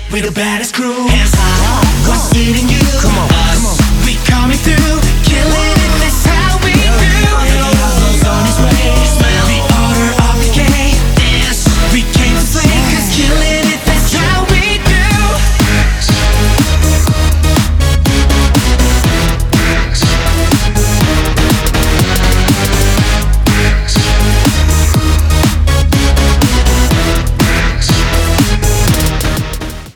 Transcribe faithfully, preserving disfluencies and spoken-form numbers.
We're the baddest crew. Hands high, what's eating you? Come on, us, come on. We coming through.